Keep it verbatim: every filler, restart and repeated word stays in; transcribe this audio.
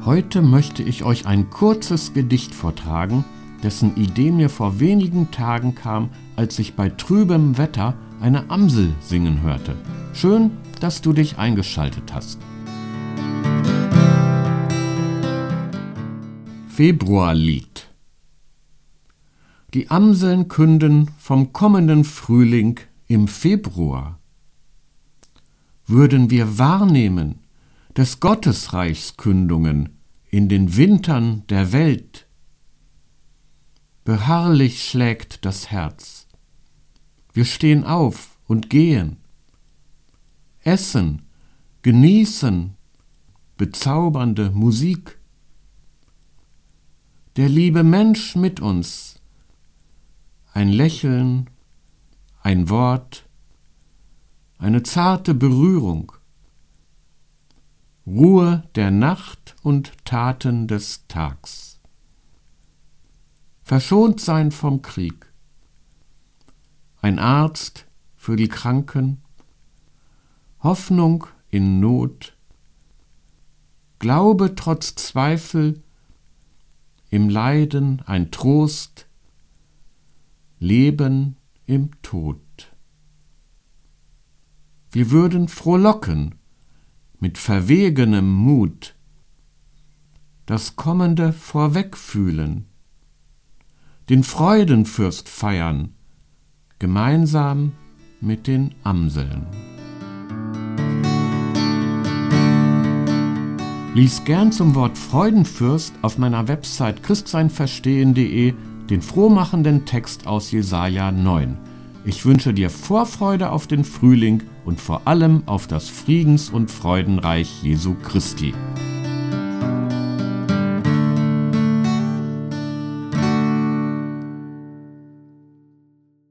Heute möchte ich euch ein kurzes Gedicht vortragen, dessen Idee mir vor wenigen Tagen kam, als ich bei trübem Wetter eine Amsel singen hörte. Schön, dass du dich eingeschaltet hast. Februarlied. Die Amseln künden vom kommenden Frühling im Februar. Würden wir wahrnehmen des Gottesreichs Kündungen in den Wintern der Welt, beharrlich schlägt das Herz. Wir stehen auf und gehen, essen, genießen bezaubernde Musik. Der liebe Mensch mit uns, ein Lächeln, ein Wort, eine zarte Berührung, Ruhe der Nacht und Taten des Tags. Verschont sein vom Krieg, ein Arzt für die Kranken, Hoffnung in Not, Glaube trotz Zweifel, im Leiden ein Trost, Leben im Tod. Wir würden frohlocken mit verwegenem Mut, das Kommende vorwegfühlen, den Freudenfürst feiern, gemeinsam mit den Amseln. Lies gern zum Wort Freudenfürst auf meiner Website christseinverstehen punkt de den frohmachenden Text aus Jesaja neun. Ich wünsche dir Vorfreude auf den Frühling und vor allem auf das Friedens- und Freudenreich Jesu Christi.